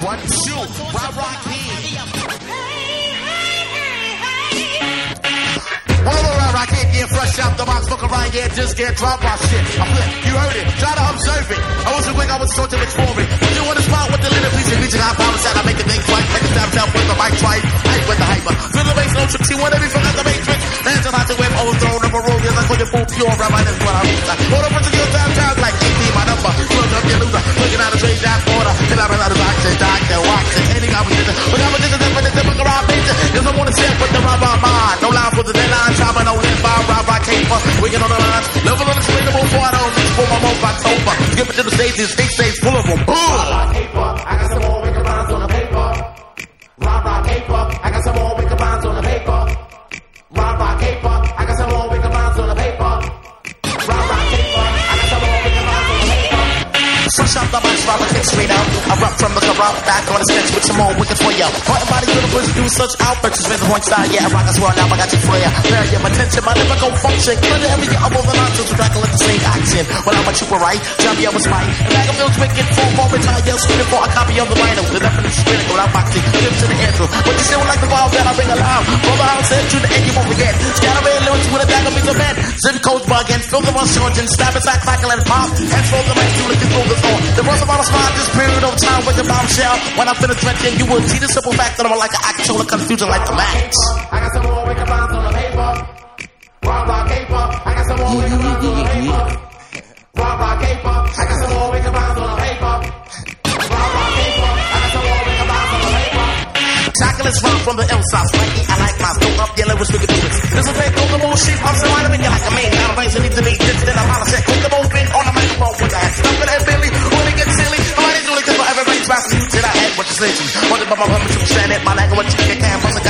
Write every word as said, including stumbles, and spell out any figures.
One, two, Rob Rock here. Well, around, I can't get fresh out the box, fuck around, yeah, just get dropped my shit. I flip, you heard it, try to observe it. I wasn't quick, I was short to explore it. You want to spot with the little piece of music, I promise that I make the things right. Make the time tell with the mic twice, hype with the hyper. Feel the bass, no trick, see what every from the matrix. Hands on out to whip, overthrown, number roll, yes, I call you full pure, rabbi, that's what I mean. Hold up, put your time, time, like A P, my number. Look up, you loser, looking out of trade, that order. Till I'm out of action, doctor, watch it. Any competition, but I'm a different, but it's a book around nature. Cause I want to say, put the rubber mind. No line for the deadline, chopping on hip hop, rob, rock, caper. Wicked on the lines, level unexplainable, for I don't reach for my mouth, October. Skip it to the stages, state stage full of them. Boom! Rob, rock, caper. I got some more wicked rhymes on the paper. Rob, rock, caper. I got some more wicked rhymes on the paper. Rob, rock, caper. I got some more wicked rhymes on the paper. Rob, rock, caper. I got some more wicked rhymes on the paper. Fresh out the box, Rob, I kick straight out. I rock from the corrupt, back on the sketch with some more wicked for you. Heart and body universe do such outbursts. With the point style, yeah, I rock as well, now I got you for ya. Bear your attention, my lyrical function. Clear every year, I'm over the nonsense, Dracula at the same action. Well, I'm a trooper, right? Johnny, I was mine. And like a feels wicked, full for retire, yell, screaming for a copy of the rhino. The definition is critical, I'm boxing, flip to the intro. But you still like the wild that I bring alive. From the house, head to the end, you won't forget. Scatter red lyrics with a dagger, means a man. Zip codes bugging, fill the one sergeant, stab it, sack, crackle, and pop. Hands roll the mic, do the control the thought. The rest of all the spot, this period of time with the bombshell. When I finish drenching, you will see the simple fact that I'm like an actual confusion like the max. I got some more wicked rhymes on the paper. Rob, rock, caper. I got some more wicked rhymes on the paper. Rob, rock, caper. I got some more wicked rhymes on the paper. Rob, rock, caper. I got some more wicked rhymes on the paper. Chocolate run from the L-South, slightly. I like my throw up your lyrics, wicked lyrics. This is fake, the bullshit. I'm surrounded you like a man. Now the range needs to be this, then I'm out of check. Put the ball in on the microphone with that. Stuff in that Billy. When it gets silly, I'm ready to do it because I ever range fast. Did I had what you say to me? Wondered about my woman to stand at my language. You can't bust a